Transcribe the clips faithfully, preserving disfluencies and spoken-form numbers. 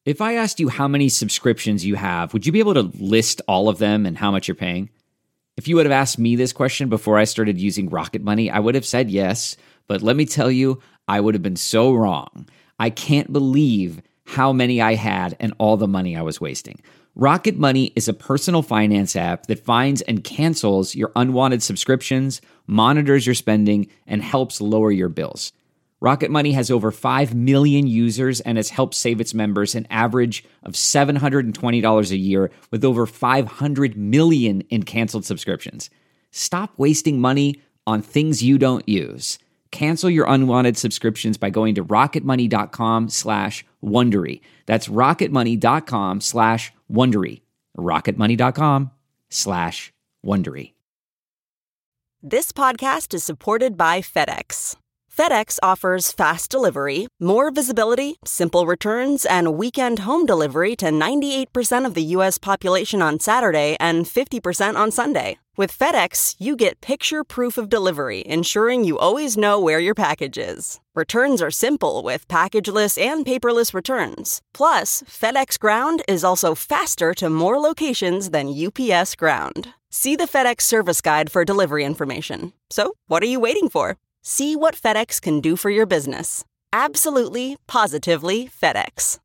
If I asked you how many subscriptions you have, would you be able to list all of them and how much you're paying? If you would have asked me this question before I started using Rocket Money, I would have said yes, but let me tell you, I would have been so wrong. I can't believe how many I had and all the money I was wasting. Rocket Money is a personal finance app that finds and cancels your unwanted subscriptions, monitors your spending, and helps lower your bills. Rocket Money has over five million users and has helped save its members an average of seven hundred twenty dollars a year with over five hundred million in canceled subscriptions. Stop wasting money on things you don't use. Cancel your unwanted subscriptions by going to rocketmoney.com slash Wondery. That's rocketmoney.com slash Wondery. rocketmoney.com slash Wondery. This podcast is supported by FedEx. FedEx offers fast delivery, more visibility, simple returns, and weekend home delivery to ninety-eight percent of the U S population on Saturday and fifty percent on Sunday. With FedEx, you get picture proof of delivery, ensuring you always know where your package is. Returns are simple with packageless and paperless returns. Plus, FedEx Ground is also faster to more locations than U P S Ground. See the FedEx service guide for delivery information. So, what are you waiting for? See what FedEx can do for your business. Absolutely, positively FedEx.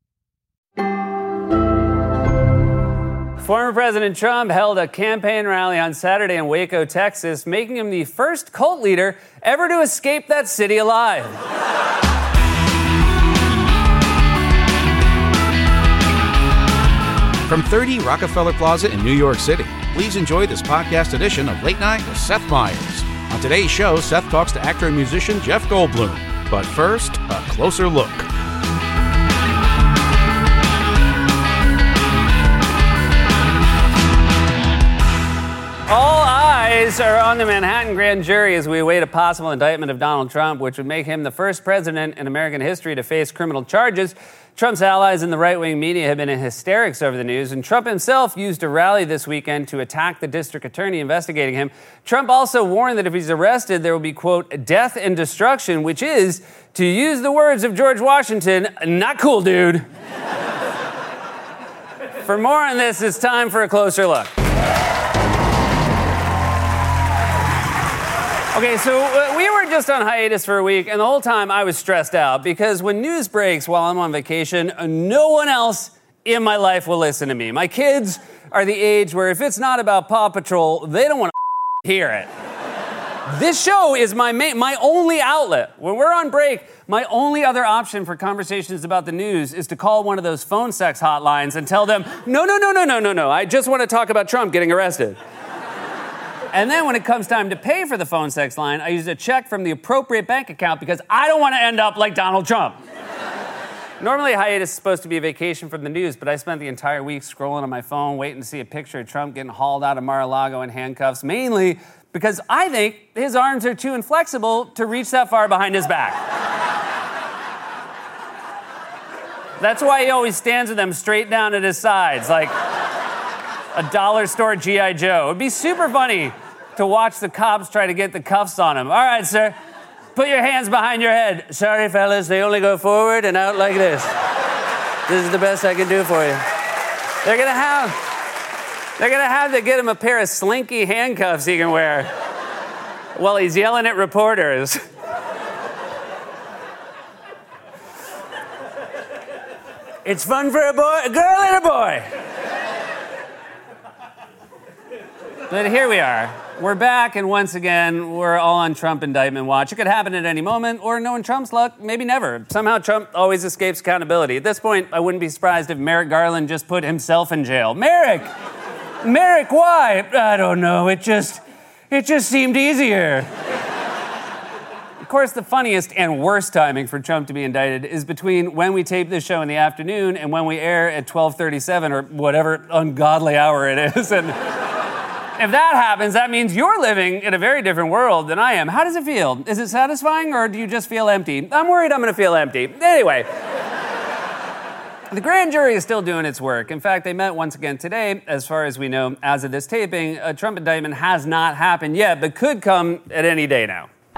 Former President Trump held a campaign rally on Saturday in Waco, Texas, making him the first cult leader ever to escape that city alive. From thirty Rockefeller Plaza in New York City, please enjoy this podcast edition of Late Night with Seth Meyers. On today's show, Seth talks to actor and musician Jeff Goldblum. But first, a closer look. All eyes are on the Manhattan grand jury as we await a possible indictment of Donald Trump, which would make him the first president in American history to face criminal charges. Trump's allies in the right-wing media have been in hysterics over the news, and Trump himself used a rally this weekend to attack the district attorney investigating him. Trump also warned that if he's arrested, there will be, quote, death and destruction, which is, to use the words of George Washington, not cool, dude. For more on this, it's time for a closer look. Okay, so uh, we were just on hiatus for a week, and the whole time I was stressed out because when news breaks while I'm on vacation, uh, no one else in my life will listen to me. My kids are the age where if it's not about Paw Patrol, they don't want to hear it. This show is my main, my only outlet. When we're on break, my only other option for conversations about the news is to call one of those phone sex hotlines and tell them, no, no, no, no, no, no, no, I just want to talk about Trump getting arrested. And then when it comes time to pay for the phone sex line, I use a check from the appropriate bank account because I don't want to end up like Donald Trump. Normally, hiatus is supposed to be a vacation from the news, but I spent the entire week scrolling on my phone, waiting to see a picture of Trump getting hauled out of Mar-a-Lago in handcuffs, mainly because I think his arms are too inflexible to reach that far behind his back. That's why he always stands with them straight down at his sides, like a dollar store G I Joe. It'd be super funny to watch the cops try to get the cuffs on him. All right, sir, put your hands behind your head. Sorry, fellas, they only go forward and out like this. This is the best I can do for you. They're gonna have, they're gonna have to get him a pair of slinky handcuffs he can wear while he's yelling at reporters. It's fun for a boy, a girl and a boy. But here we are. We're back, and once again, we're all on Trump indictment watch. It could happen at any moment, or knowing Trump's luck, maybe never. Somehow Trump always escapes accountability. At this point, I wouldn't be surprised if Merrick Garland just put himself in jail. Merrick! Merrick, why? I don't know. It just, it just seemed easier. Of course, the funniest and worst timing for Trump to be indicted is between when we tape this show in the afternoon and when we air at twelve thirty-seven, or whatever ungodly hour it is. And if that happens, that means you're living in a very different world than I am. How does it feel? Is it satisfying, or do you just feel empty? I'm worried I'm going to feel empty. Anyway, the grand jury is still doing its work. In fact, they met once again today. As far as we know, as of this taping, a Trump indictment has not happened yet, but could come at any day now.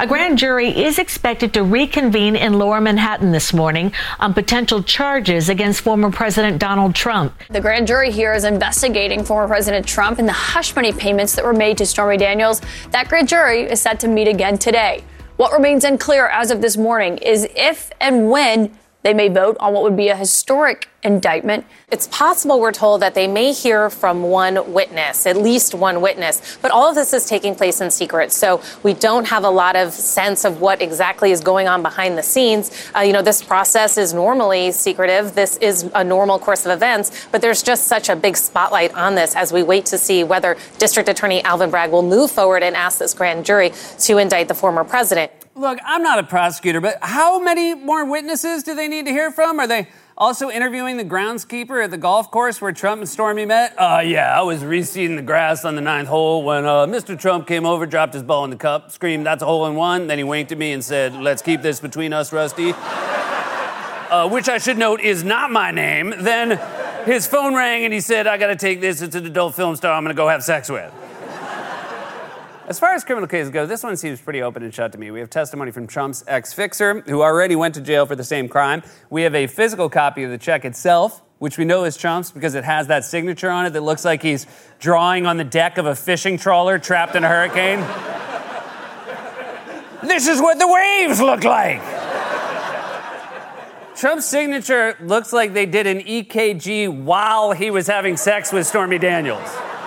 A grand jury is expected to reconvene in Lower Manhattan this morning on potential charges against former President Donald Trump. The grand jury here is investigating former President Trump and the hush money payments that were made to Stormy Daniels. That grand jury is set to meet again today. What remains unclear as of this morning is if and when they may vote on what would be a historic indictment. It's possible, we're told, that they may hear from one witness, at least one witness. But all of this is taking place in secret, so we don't have a lot of sense of what exactly is going on behind the scenes. Uh, you know, this process is normally secretive. This is a normal course of events, but there's just such a big spotlight on this as we wait to see whether District Attorney Alvin Bragg will move forward and ask this grand jury to indict the former president. Look, I'm not a prosecutor, but how many more witnesses do they need to hear from? Are they also interviewing the groundskeeper at the golf course where Trump and Stormy met? Uh, yeah, I was reseeding the grass on the ninth hole when uh, Mister Trump came over, dropped his ball in the cup, screamed, "That's a hole in one." Then he winked at me and said, "Let's keep this between us, Rusty." uh, which I should note is not my name. Then his phone rang and he said, "I got to take this. It's an adult film star I'm going to go have sex with." As far as criminal cases go, this one seems pretty open and shut to me. We have testimony from Trump's ex-fixer, who already went to jail for the same crime. We have a physical copy of the check itself, which we know is Trump's because it has that signature on it that looks like he's drawing on the deck of a fishing trawler trapped in a hurricane. This is what the waves look like. Trump's signature looks like they did an E K G while he was having sex with Stormy Daniels.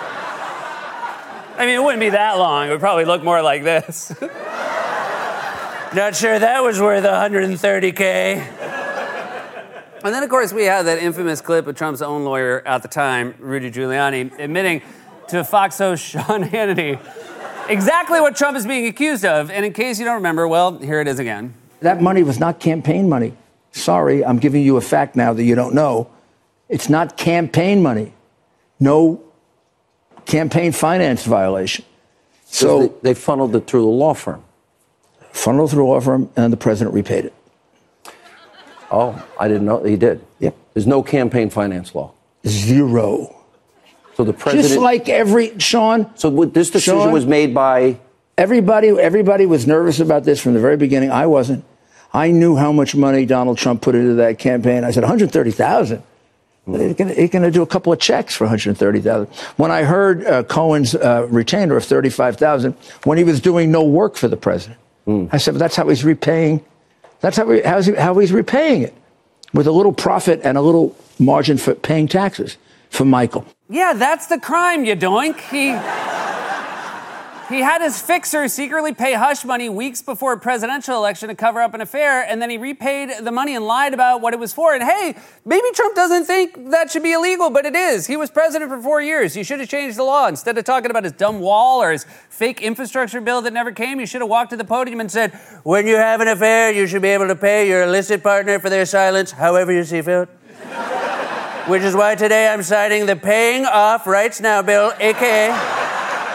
I mean, it wouldn't be that long. It would probably look more like this. Not sure that was worth one hundred thirty K. And then, of course, we had that infamous clip of Trump's own lawyer at the time, Rudy Giuliani, admitting to Fox host Sean Hannity exactly what Trump is being accused of. And in case you don't remember, well, here it is again. That money was not campaign money. Sorry, I'm giving you a fact now that you don't know. It's not campaign money. No campaign finance violation. So they, they funneled it through the law firm. Funneled through a law firm, and the president repaid it. Oh, I didn't know he did. Yep. There's no campaign finance law. Zero. So the president, just like every Sean. So this decision Sean, was made by everybody. Everybody was nervous about this from the very beginning. I wasn't. I knew how much money Donald Trump put into that campaign. I said one hundred thirty thousand dollars. He's going to do a couple of checks for one hundred thirty thousand dollars. When I heard uh, Cohen's uh, retainer of thirty-five thousand dollars, when he was doing no work for the president, mm. I said, well, that's how he's repaying. That's how, he, how's he, how he's repaying it, with a little profit and a little margin for paying taxes for Michael. Yeah, that's the crime, you doink. He... He had his fixer secretly pay hush money weeks before a presidential election to cover up an affair, and then he repaid the money and lied about what it was for. And hey, maybe Trump doesn't think that should be illegal, but it is. He was president for four years. You should have changed the law. Instead of talking about his dumb wall or his fake infrastructure bill that never came, you should have walked to the podium and said, "When you have an affair, you should be able to pay your illicit partner for their silence, however you see fit." Which is why today I'm signing the Paying Off Rights Now bill, a k a...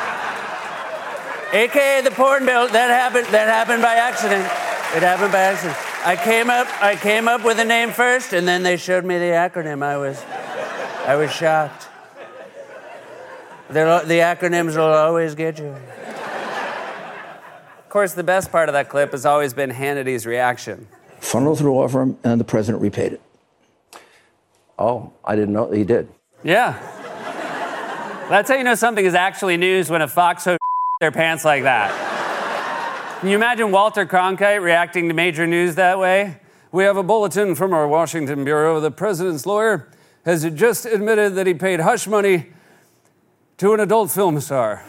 A K A the porn bill. That happened. That happened by accident. It happened by accident. I came up. I came up with a name first, and then they showed me the acronym. I was, I was shocked. They're, the acronyms will always get you. Of course, the best part of that clip has always been Hannity's reaction. Funneled through a law firm, and the president repaid it. Oh, I didn't know he did. Yeah. That's how you know something is actually news when a Fox host their pants like that. Can you imagine Walter Cronkite reacting to major news that way? "We have a bulletin from our Washington bureau. The president's lawyer has just admitted that he paid hush money to an adult film star."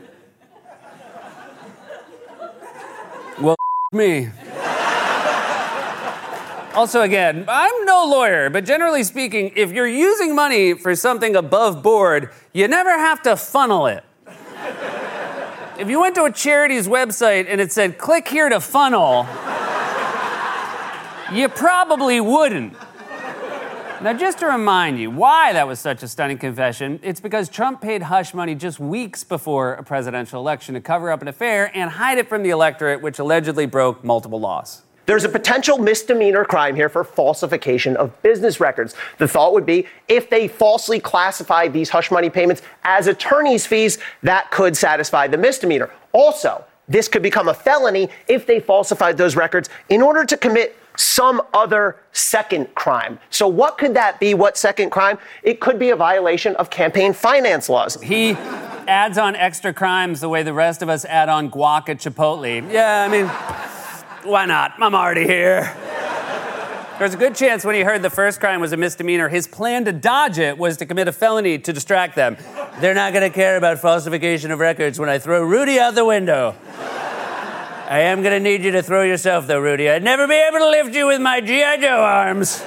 Well, me. Also, again, I'm no lawyer, but generally speaking, if you're using money for something above board, you never have to funnel it. If you went to a charity's website and it said, "Click here to funnel," you probably wouldn't. Now, just to remind you why that was such a stunning confession, it's because Trump paid hush money just weeks before a presidential election to cover up an affair and hide it from the electorate, which allegedly broke multiple laws. There's a potential misdemeanor crime here for falsification of business records. The thought would be if they falsely classify these hush money payments as attorney's fees, that could satisfy the misdemeanor. Also, this could become a felony if they falsified those records in order to commit some other second crime. So what could that be? What second crime? It could be a violation of campaign finance laws. He adds on extra crimes the way the rest of us add on guac at Chipotle. Yeah, I mean, why not? I'm already here. There's a good chance when he heard the first crime was a misdemeanor, his plan to dodge it was to commit a felony to distract them. They're not going to care about falsification of records when I throw Rudy out the window. I am going to need you to throw yourself, though, Rudy. I'd never be able to lift you with my G I. Joe arms.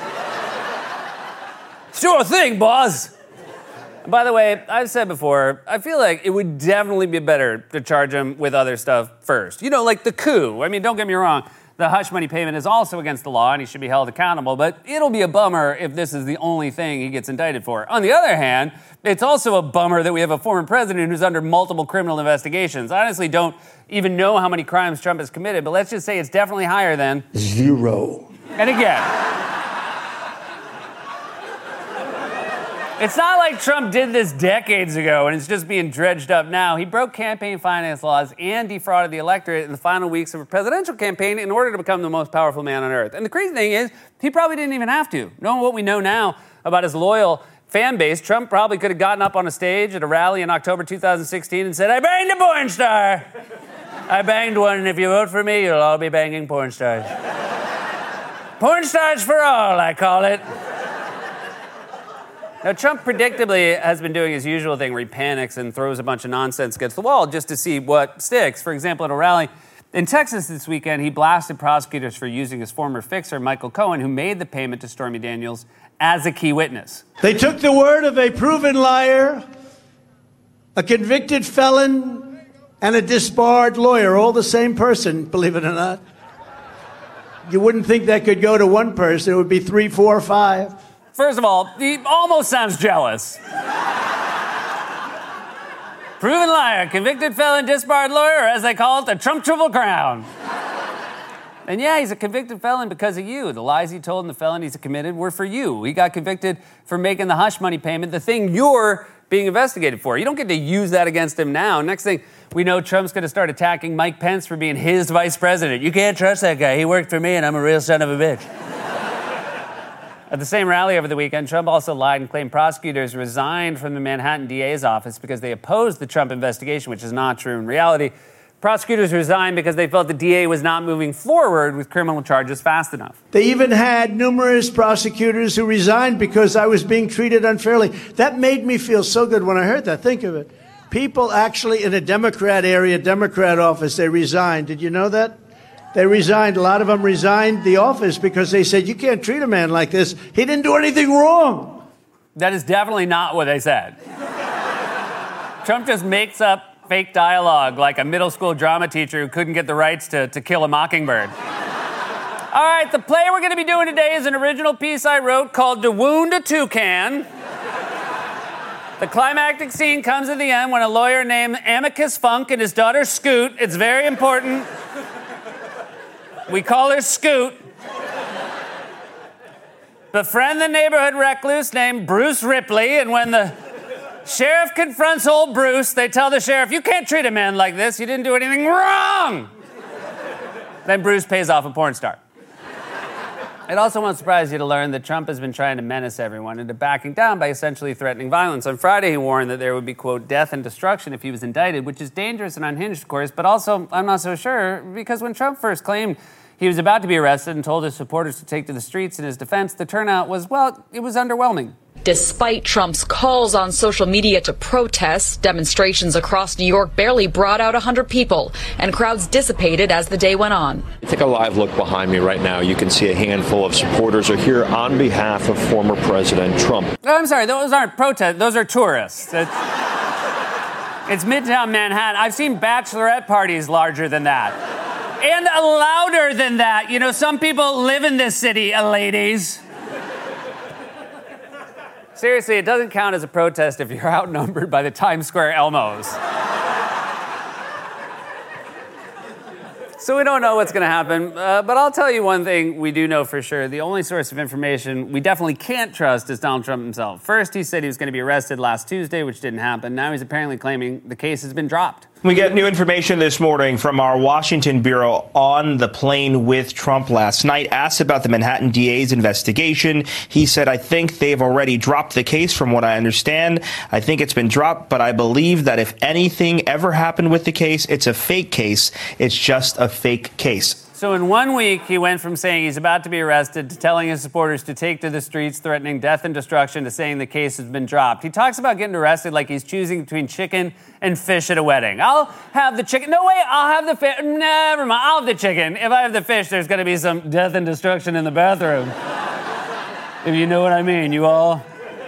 Sure thing, boss. By the way, I've said before, I feel like it would definitely be better to charge him with other stuff first. You know, like the coup. I mean, don't get me wrong. The hush money payment is also against the law and he should be held accountable, but it'll be a bummer if this is the only thing he gets indicted for. On the other hand, it's also a bummer that we have a former president who's under multiple criminal investigations. I honestly don't even know how many crimes Trump has committed, but let's just say it's definitely higher than zero. And again, it's not like Trump did this decades ago and it's just being dredged up now. He broke campaign finance laws and defrauded the electorate in the final weeks of a presidential campaign in order to become the most powerful man on earth. And the crazy thing is, he probably didn't even have to. Knowing what we know now about his loyal fan base, Trump probably could have gotten up on a stage at a rally in October two thousand sixteen and said, I banged a porn star. I banged one, and if you vote for me, you'll all be banging porn stars. Porn stars for all, I call it. Now, Trump predictably has been doing his usual thing where he panics and throws a bunch of nonsense against the wall just to see what sticks. For example, at a rally in Texas this weekend, he blasted prosecutors for using his former fixer, Michael Cohen, who made the payment to Stormy Daniels, as a key witness. They took the word of a proven liar, a convicted felon, and a disbarred lawyer, all the same person, believe it or not. You wouldn't think that could go to one person. It would be three, four, five. First of all, he almost sounds jealous. Proven liar, convicted felon, disbarred lawyer, or as they call it, the Trump Triple Crown. And yeah, he's a convicted felon because of you. The lies he told and the felonies he committed were for you. He got convicted for making the hush money payment, the thing you're being investigated for. You don't get to use that against him now. Next thing we know, Trump's going to start attacking Mike Pence for being his vice president. You can't trust that guy. He worked for me and I'm a real son of a bitch. At the same rally over the weekend, Trump also lied and claimed prosecutors resigned from the Manhattan D A's office because they opposed the Trump investigation, which is not true in reality. Prosecutors resigned because they felt the D A was not moving forward with criminal charges fast enough. They even had numerous prosecutors who resigned because I was being treated unfairly. That made me feel so good when I heard that. Think of it. People actually in a Democrat area, Democrat office, they resigned. Did you know that? They resigned. A lot of them resigned the office because they said, you can't treat a man like this. He didn't do anything wrong. That is definitely not what they said. Trump just makes up fake dialogue like a middle school drama teacher who couldn't get the rights to, to Kill a Mockingbird. All right, the play we're going to be doing today is an original piece I wrote called To Wound a Toucan. The climactic scene comes at the end when a lawyer named Amicus Funk and his daughter Scoot, it's very important, we call her Scoot, befriend the neighborhood recluse named Bruce Ripley, and when the sheriff confronts old Bruce, they tell the sheriff, you can't treat a man like this, you didn't do anything wrong. Then Bruce pays off a porn star. It also won't surprise you to learn that Trump has been trying to menace everyone into backing down by essentially threatening violence. On Friday, he warned that there would be, quote, death and destruction if he was indicted, which is dangerous and unhinged, of course, but also I'm not so sure, because when Trump first claimed he was about to be arrested and told his supporters to take to the streets in his defense, the turnout was, well, it was underwhelming. Despite Trump's calls on social media to protest, demonstrations across New York barely brought out one hundred people, and crowds dissipated as the day went on. Take a live look behind me right now. You can see a handful of supporters are here on behalf of former President Trump. Oh, I'm sorry, those aren't protests, those are tourists. It's, it's Midtown Manhattan. I've seen bachelorette parties larger than that. And louder than that. You know, some people live in this city, ladies. Seriously, it doesn't count as a protest if you're outnumbered by the Times Square Elmos. So we don't know what's going to happen, uh, but I'll tell you one thing we do know for sure. The only source of information we definitely can't trust is Donald Trump himself. First, he said he was going to be arrested last Tuesday, which didn't happen. Now he's apparently claiming the case has been dropped. We get new information this morning from our Washington bureau on the plane with Trump last night. Asked about the Manhattan D A's investigation, he said, I think they've already dropped the case from what I understand. I think it's been dropped, but I believe that if anything ever happened with the case, it's a fake case. It's just a fake case. So in one week, he went from saying he's about to be arrested to telling his supporters to take to the streets, threatening death and destruction, to saying the case has been dropped. He talks about getting arrested like he's choosing between chicken and fish at a wedding. I'll have the chicken. No, wait, I'll have the fish. Never mind, I'll have the chicken. If I have the fish, there's going to be some death and destruction in the bathroom. If you know what I mean. You all,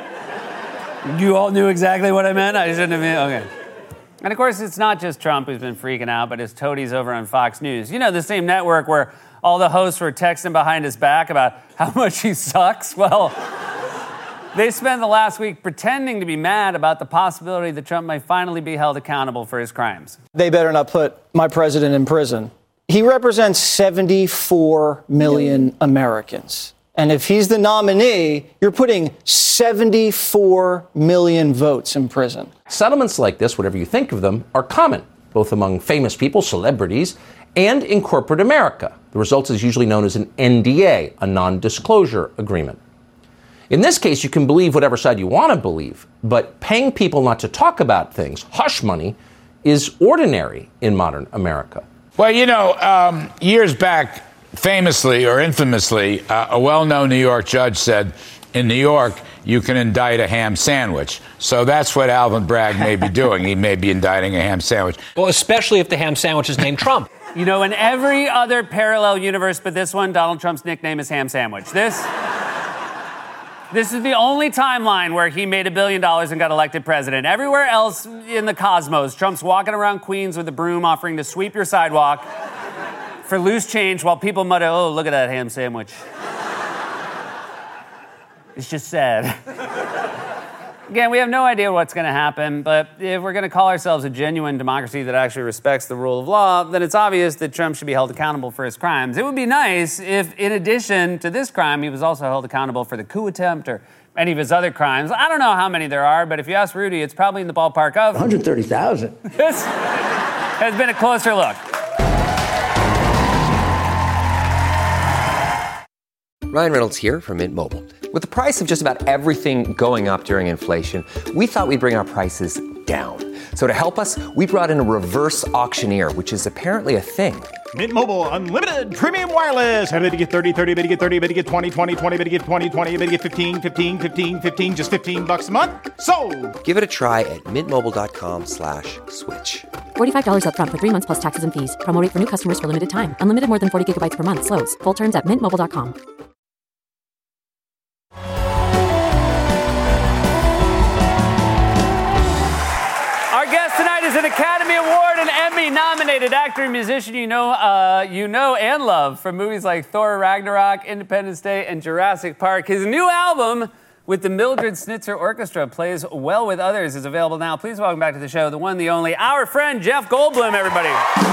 you all knew exactly what I meant? I shouldn't have been, okay. And, of course, it's not just Trump who's been freaking out, but his toadies over on Fox News. You know, the same network where all the hosts were texting behind his back about how much he sucks. Well, they spent the last week pretending to be mad about the possibility that Trump might finally be held accountable for his crimes. They better not put my president in prison. He represents seventy-four million Americans. And if he's the nominee, you're putting seventy-four million votes in prison. Settlements like this, whatever you think of them, are common, both among famous people, celebrities, and in corporate America. The result is usually known as an N D A, a non-disclosure agreement. In this case, you can believe whatever side you want to believe, but paying people not to talk about things, hush money, is ordinary in modern America. Well, you know, um, years back, famously or infamously, uh, a well-known New York judge said, in New York, you can indict a ham sandwich. So that's what Alvin Bragg may be doing. He may be indicting a ham sandwich. Well, especially if the ham sandwich is named Trump. You know, in every other parallel universe but this one, Donald Trump's nickname is Ham Sandwich. This, this is the only timeline where he made a billion dollars and got elected president. Everywhere else in the cosmos, Trump's walking around Queens with a broom offering to sweep your sidewalk for loose change while people mutter, oh, look at that ham sandwich. It's just sad. Again, we have no idea what's going to happen, but if we're going to call ourselves a genuine democracy that actually respects the rule of law, then it's obvious that Trump should be held accountable for his crimes. It would be nice if, in addition to this crime, he was also held accountable for the coup attempt or any of his other crimes. I don't know how many there are, but if you ask Rudy, it's probably in the ballpark of... one hundred thirty thousand. This has been a closer look. Ryan Reynolds here from Mint Mobile. With the price of just about everything going up during inflation, we thought we'd bring our prices down. So to help us, we brought in a reverse auctioneer, which is apparently a thing. Mint Mobile Unlimited Premium Wireless. How to get thirty, thirty, how to get thirty, how to get twenty, twenty, twenty, how to get twenty, twenty, how to get fifteen, fifteen, fifteen, fifteen, just fifteen bucks a month? Sold! Give it a try at mintmobile.com slash switch. forty-five dollars up front for three months plus taxes and fees. Promo rate for new customers for limited time. Unlimited more than forty gigabytes per month. Slows full terms at mint mobile dot com. Our guest tonight is an Academy Award and Emmy-nominated actor and musician you know, uh, you know and love from movies like Thor Ragnarok, Independence Day, and Jurassic Park. His new album with the Mildred Snitzer Orchestra plays well with others is available now. Please welcome back to the show the one, the only, our friend Jeff Goldblum, everybody.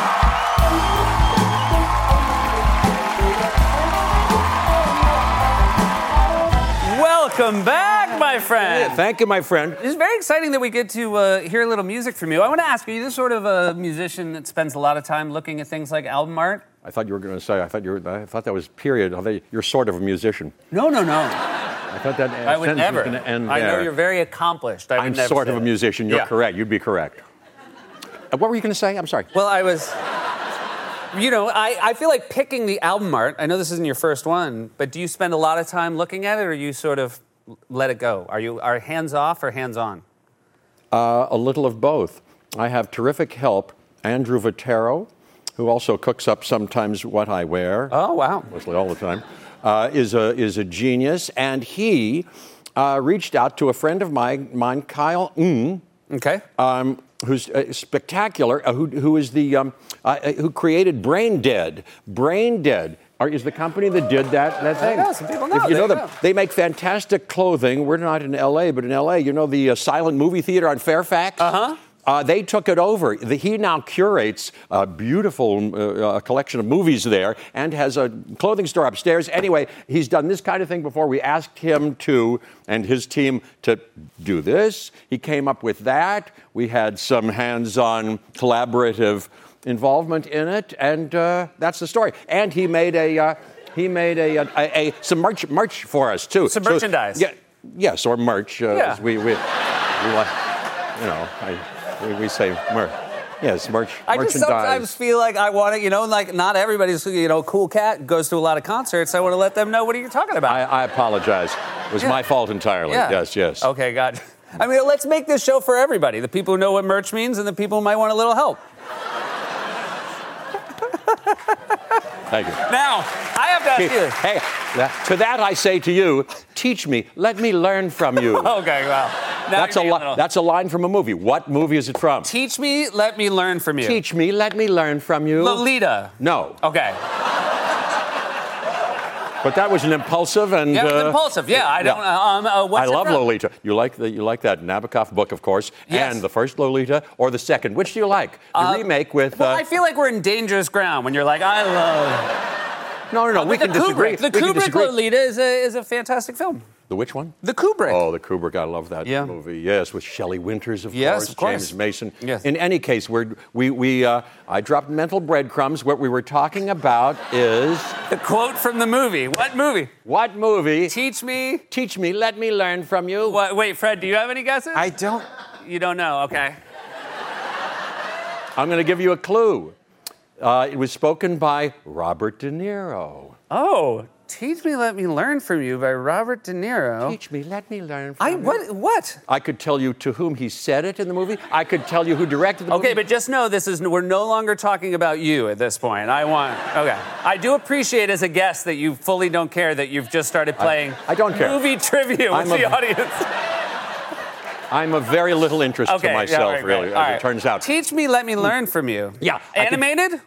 Welcome back, my friend. Yeah, thank you, my friend. It's very exciting that we get to uh, hear a little music from you. I want to ask, are you the sort of a musician that spends a lot of time looking at things like album art? I thought you were going to say, I thought you were, I thought that was period. I thought you're sort of a musician. No, no, no. I thought that I would never. was going to end I there. know you're very accomplished. I would I'm never sort of a that. musician. You're Yeah. correct. You'd be correct. Uh, what were you going to say? I'm sorry. Well, I was... You know, I, I feel like picking the album art, I know this isn't your first one, but do you spend a lot of time looking at it, or you sort of let it go? Are you are hands off or hands on? Uh, a little of both. I have terrific help. Andrew Vitero, who also cooks up sometimes what I wear. Oh, wow. Mostly all the time. Uh, is a is a genius, and he uh, reached out to a friend of mine, mine Kyle Ng. Okay. Um, who's uh, spectacular, uh, who, who is the, um, uh, who created Brain Dead. Brain Dead are, is the company that did that, that thing. Yeah, some people know. If you There know you them, go. they make fantastic clothing. We're not in L A, but in L A, you know the uh, silent movie theater on Fairfax? Uh-huh. Uh, they took it over. The, he now curates a beautiful uh, collection of movies there and has a clothing store upstairs. Anyway, he's done this kind of thing before. We asked him to, and his team, to do this. He came up with that. We had some hands-on collaborative involvement in it, and uh, that's the story. And he made a uh, he made a, a, a, a some merch merch for us too. Some So- merchandise. yeah, yes, or merch. Uh, Yeah. as we we, we like, you know, I, we, we say merch. Yes, merch. I just merchandise. sometimes feel like I want to, you know, like not everybody's, you know, cool cat goes to a lot of concerts. I want to let them know what are you talking about. I, I apologize. It was Yeah. my fault entirely. Yeah. Yes, yes. Okay, God. I mean, let's make this show for everybody. The people who know what merch means and the people who might want a little help. Thank you. Now, I have to ask you. Hey, that- to that I say to you, teach me. Let me learn from you. Okay, well. Now That's a, you're being li- little- that's a line from a movie. What movie is it from? Teach me, let me learn from you. Teach me, let me learn from you. Lolita. No. Okay. But that was an impulsive and Yeah, it was uh, impulsive. Yeah, I don't. Uh, um, uh, what's I it love from? Lolita. You like the you like that Nabokov book, of course, Yes. and the first Lolita or the second. Which do you like? The Uh, remake with. Well, uh, I feel like we're in dangerous ground when you're like, I love. no, no, no. Uh, we but can the disagree. Kubrick, the we can Kubrick disagree. Lolita is a is a fantastic film. The which one? The Kubrick. Oh, the Kubrick. I love that Yeah. movie. Yes, with Shelley Winters, of Yes, course. of course. James Mason. Yes. In any case, we're, we we uh, I dropped mental breadcrumbs. What we were talking about is the quote from the movie. What movie? What movie? Teach me. Teach me. Let me learn from you. What, wait, Fred. Do you have any guesses? I don't. You don't know. Okay. I'm going to give you a clue. Uh, it was spoken by Robert De Niro. Oh, Teach Me, Let Me Learn From You by Robert De Niro. Teach me, let me learn from I you. what what? I could tell you to whom he said it in the movie. I could tell you who directed the Okay, movie. but just know this is we're no longer talking about you at this point. I want okay. I do appreciate as a guest that you fully don't care that you've just started playing I don't care. movie trivia with I'm the a- audience. I'm of very little interest Okay, to yeah, myself, right, really, right. as All it right. turns out. Teach me, let me learn from you. Yeah. I could- Animated?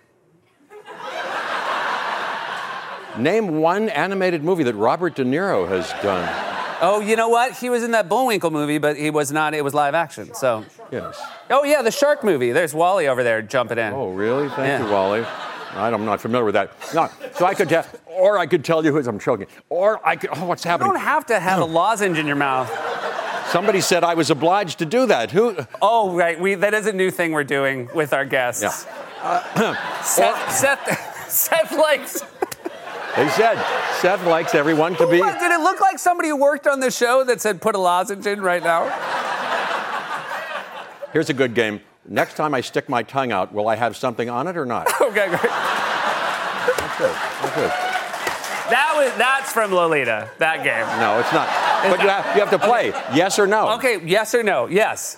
Name one animated movie that Robert De Niro has done. Oh, you know what? He was in that Bullwinkle movie, but he was not. It was live action. So. Yes. Oh yeah, the shark movie. There's Wally over there jumping in. Oh, really? Thank Yeah. you, Wally. I'm not familiar with that. No, so I could tell, or I could tell you who I'm choking, or I could. Oh, what's You happening? don't have to have a lozenge in your mouth. Somebody said I was obliged to do that. Who? Oh, right. We that is a new thing we're doing with our guests. Yeah. Seth, Seth, Seth likes. They said Seth likes everyone to be. What, did it look like somebody who worked on the show that said put a lozenge in right now? Here's a good game. Next time I stick my tongue out, will I have something on it or not? Okay, great. That's good. That's good. That was that's from Lolita. That game. No, it's not. But you have, you have to play. Yes or no. Okay, yes or no? Yes.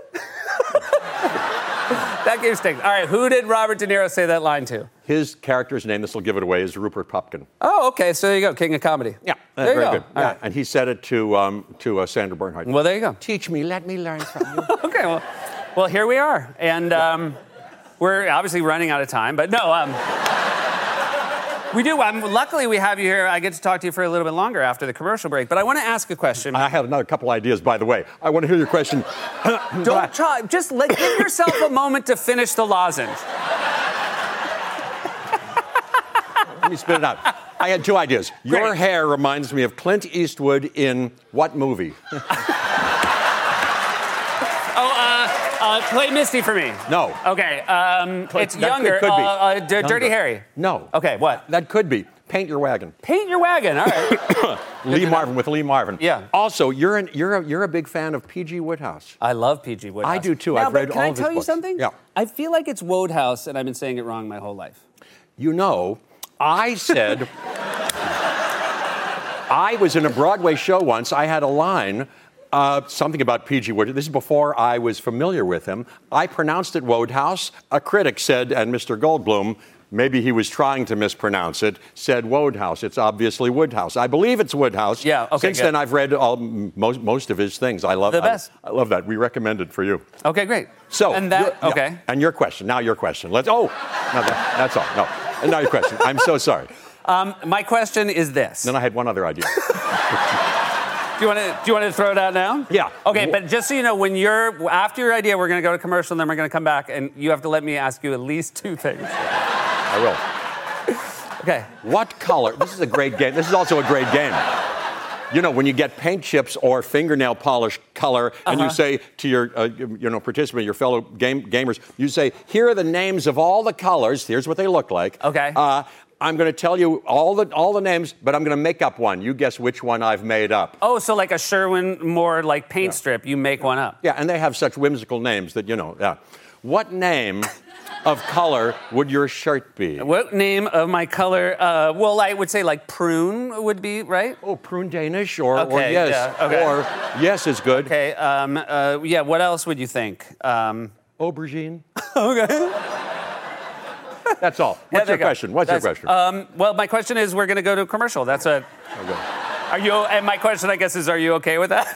That game stinks. All right, who did Robert De Niro say that line to? His character's name, this will give it away, is Rupert Pupkin. Oh, okay. So there you go, King of Comedy. Yeah, there you very go. good. All Yeah, right. and he said it to um, to uh, Sandra Bernhardt. Well, there you go. Teach me, let me learn from you. Okay, well, well, here we are, and um, we're obviously running out of time. But no, um, we do. Um, luckily, we have you here. I get to talk to you for a little bit longer after the commercial break. But I want to ask a question. I have another couple ideas, by the way. I want to hear your question. Don't try. Just let, give yourself a moment to finish the lozenge. Let me spit it out. I had two ideas. Your Great. hair reminds me of Clint Eastwood in what movie? Oh, uh, uh, play Misty for me. No. Okay, um, Clint- it's that younger. Could be. Uh, uh, D- Younger. Dirty Harry. No. Okay, what? That could be. Paint Your Wagon. Paint Your Wagon. All right. Lee Marvin with Lee Marvin. Yeah. Also, you're an, you're a, you're a big fan of P G Woodhouse. I love P G Woodhouse. I do too. Now, I've but read can all I of his tell you books. something? Yeah. I feel like it's Wodehouse, and I've been saying it wrong my whole life. You know, I said, I was in a Broadway show once. I had a line, uh, something about P G Woodhouse. This is before I was familiar with him. I pronounced it Wodehouse. A critic said, and Mister Goldblum, maybe he was trying to mispronounce it, said Wodehouse. It's obviously Woodhouse. I believe it's Woodhouse. Yeah, okay, Since good. then, I've read all, most, most of his things. I love The best. I, I love that. We recommend it for you. Okay, great. So, and that your- yeah, okay. and your question. Now your question. Let's. Oh, no, that, that's all. No. And now your question. I'm so sorry. Um, my question is this. Then I had one other idea. Do you want to? Do you want to throw it out now? Yeah. Okay, but just so you know, when you're after your idea, we're going to go to commercial, and then we're going to come back, and you have to let me ask you at least two things. I will. Okay. What color? This is a great game. This is also a great game. You know, when you get paint chips or fingernail polish color, and Uh-huh. you say to your, uh, you know, participant, your fellow game gamers, you say, "Here are the names of all the colors. Here's what they look like." Okay. Uh, I'm going to tell you all the all the names, but I'm going to make up one. You guess which one I've made up. Oh, so like a Sherwin Moore like paint strip, you make one up. Yeah, and they have such whimsical names that you know. Yeah. What name of color would your shirt be? What name of my color? Uh, well, I would say like prune would be, right? Oh, prune Danish or, okay, or yes. Yeah, okay. Or yes is good. Okay, um, uh, yeah, what else would you think? Um, Aubergine. Okay. That's all. Yeah, What's there your you go. question? What's That's- your question? Um, well, my question is, we're going to go to a commercial. That's a. Okay. Are you? And my question, I guess, is, are you okay with that?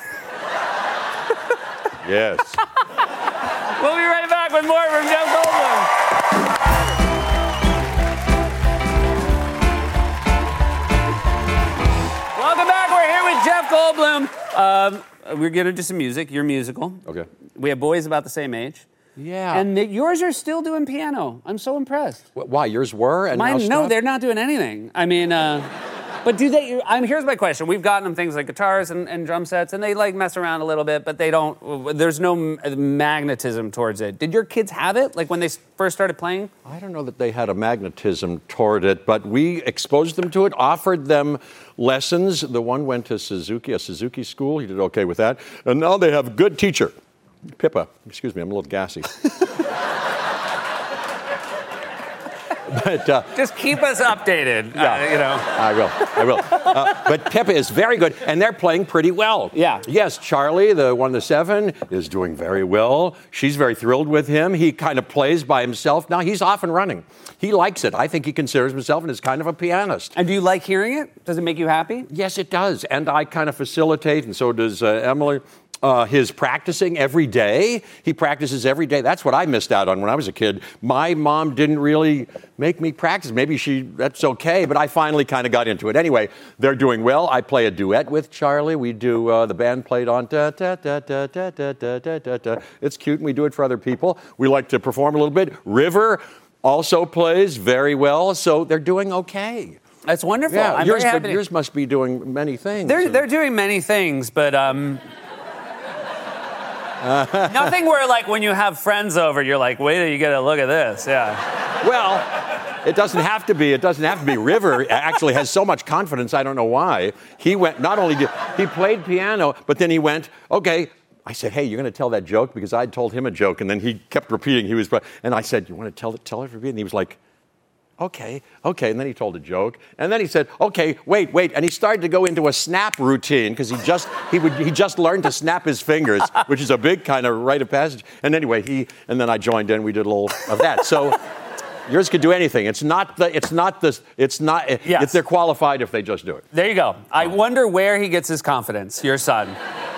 Yes. We'll be right back with more from Jeff Goldblum. Welcome back. We're here with Jeff Goldblum. Um, we're going to do some music. You're musical. Okay. We have boys about the same age. Yeah. And th- yours are still doing piano. I'm so impressed. Wh- Why? Yours were and now Mine, no, stopped? they're not doing anything. I mean, uh, but do they? I'm here's my question. We've gotten them things like guitars and, and drum sets, and they like mess around a little bit, but they don't. There's no m- magnetism towards it. Did your kids have it? Like when they s- first started playing? I don't know that they had a magnetism toward it, but we exposed them to it, offered them lessons. The one went to Suzuki, a Suzuki school. He did okay with that. And now they have a good teacher. Pippa, excuse me, I'm a little gassy. But, uh, Just keep us updated. Yeah, uh, you know. I will. I will. Uh, but Pippa is very good, and they're playing pretty well. Yeah. Yes, Charlie, the one to seven, is doing very well. She's very thrilled with him. He kind of plays by himself. Now he's off and running. He likes it. I think he considers himself and is kind of a pianist. And do you like hearing it? Does it make you happy? Yes, it does. And I kind of facilitate, and so does uh, Emily. Uh, his practicing every day. He practices every day. That's what I missed out on when I was a kid. My mom didn't really make me practice. Maybe she, that's okay, but I finally kind of got into it. Anyway, they're doing well. I play a duet with Charlie. We do, uh, the band played on da da da da da da da da da da. It's cute, and we do it for other people. We like to perform a little bit. River also plays very well, so they're doing okay. That's wonderful. Yeah, I'm yours, very happy but to- yours must be doing many things. They're, they're doing many things, but um, nothing where, like, when you have friends over, you're like, wait till you get a look at this. Yeah. Well, it doesn't have to be. It doesn't have to be. River actually has so much confidence. I don't know why. He went, not only did he played piano, but then he went, okay. I said, hey, you're going to tell that joke? Because I'd told him a joke, and then he kept repeating. He was, and I said, you want to tell it, tell everybody? And he was like, okay, okay. And then he told a joke. And then he said, okay, wait, wait. And he started to go into a snap routine because he just he would he just learned to snap his fingers, which is a big kind of rite of passage. And anyway, he and then I joined in. We did a little of that. So yours could do anything. It's not the it's not the it's not Yes. if they're qualified if they just do it. There you go. I wonder where he gets his confidence, your son.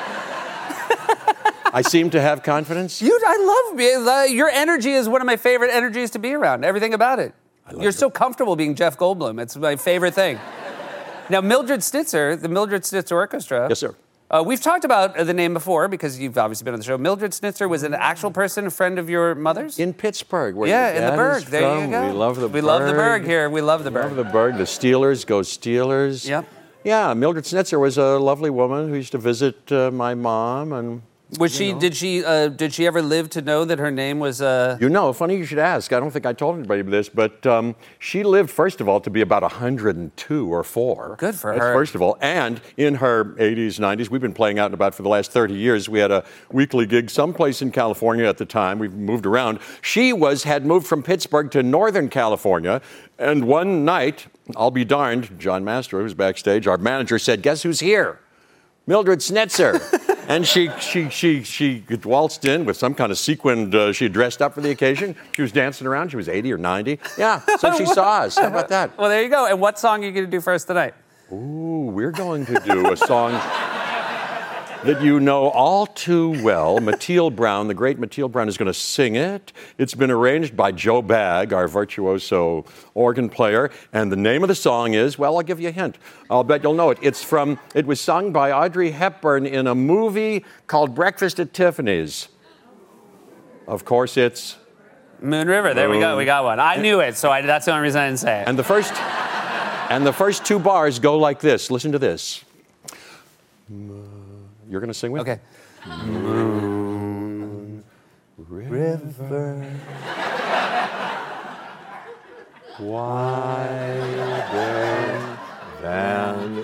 I seem to have confidence. You, I love uh, your energy is one of my favorite energies to be around. Everything about it. You're so comfortable being Jeff Goldblum. It's my favorite thing. Now, Mildred Snitzer, the Mildred Snitzer Orchestra. Yes, sir. Uh, we've talked about the name before because you've obviously been on the show. Mildred Snitzer was an actual person, a friend of your mother's? In Pittsburgh. Where yeah, your in the dad Berg. is There from. you go. We love the We Berg. love the Berg here. We love the Berg. Love the Berg. The Steelers go Steelers. Yep. Yeah, Mildred Snitzer was a lovely woman who used to visit uh, my mom and. Was she? Know. Did she? Uh, did she ever live to know that her name was? Uh... You know, funny you should ask. I don't think I told anybody this, but um, she lived, first of all, to be about one hundred two or four. Good for That's her. First of all, and in her eighties, nineties, we've been playing out and about for the last thirty years. We had a weekly gig someplace in California at the time. We've moved around. She was had moved from Pittsburgh to Northern California, and one night, I'll be darned, John Mastro, who's backstage, our manager, said, "Guess who's here? Mildred Snitzer." And she she she she waltzed in with some kind of sequined. Uh, she had dressed up for the occasion. She was dancing around. She was eighty or ninety. Yeah. So she saw us. How about that? Well, there you go. And what song are you going to do for us tonight? Ooh, we're going to do a song. that you know all too well. Mathilde Brown, the great Mathilde Brown, is going to sing it. It's been arranged by Joe Bagg, our virtuoso organ player. And the name of the song is, well, I'll give you a hint. I'll bet you'll know it. It's from, it was sung by Audrey Hepburn in a movie called Breakfast at Tiffany's. Of course, it's... Moon River. There Moon. we go. We got one. I knew it, so I, that's the only reason I didn't say it. And the first, and the first two bars go like this. Listen to this. You're going to sing with? Okay. Moon River, wider than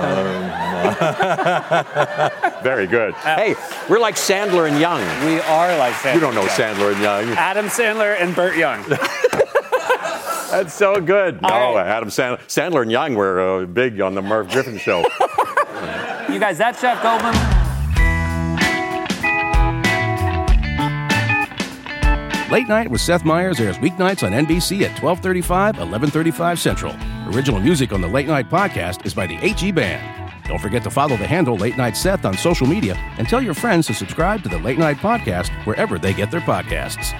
a... Very good. Uh, hey, we're like Sandler and Young. We are like Sandler. You don't know Sandler and Young. Adam Sandler and Burt Young. That's so good. No, right. Adam Sandler, Sandler and Young were uh, big on the Merv Griffin show. You guys, that's Jeff Goldblum. Late Night with Seth Meyers airs weeknights on N B C at twelve thirty-five, eleven thirty-five Central. Original music on the Late Night podcast is by the H E Band. Don't forget to follow the handle Late Night Seth on social media and tell your friends to subscribe to the Late Night podcast wherever they get their podcasts.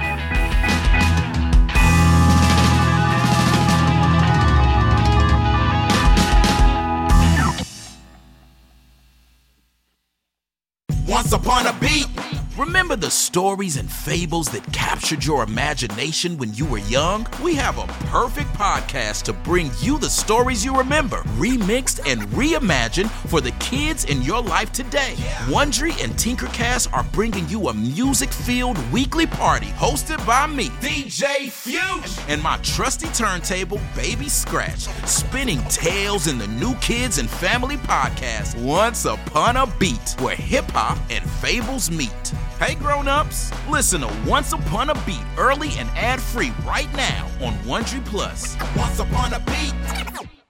Once upon a beat. Remember the stories and fables that captured your imagination when you were young? We have a perfect podcast to bring you the stories you remember, remixed and reimagined for the kids in your life today. Yeah. Wondery and Tinkercast are bringing you a music-filled weekly party hosted by me, D J Fusion, and my trusty turntable, Baby Scratch, spinning tales in the New Kids and Family podcast, Once Upon a Beat, where hip-hop and fables meet. Hey grown-ups, listen to Once Upon a Beat early and ad-free right now on Wondery Plus. Once Upon a Beat.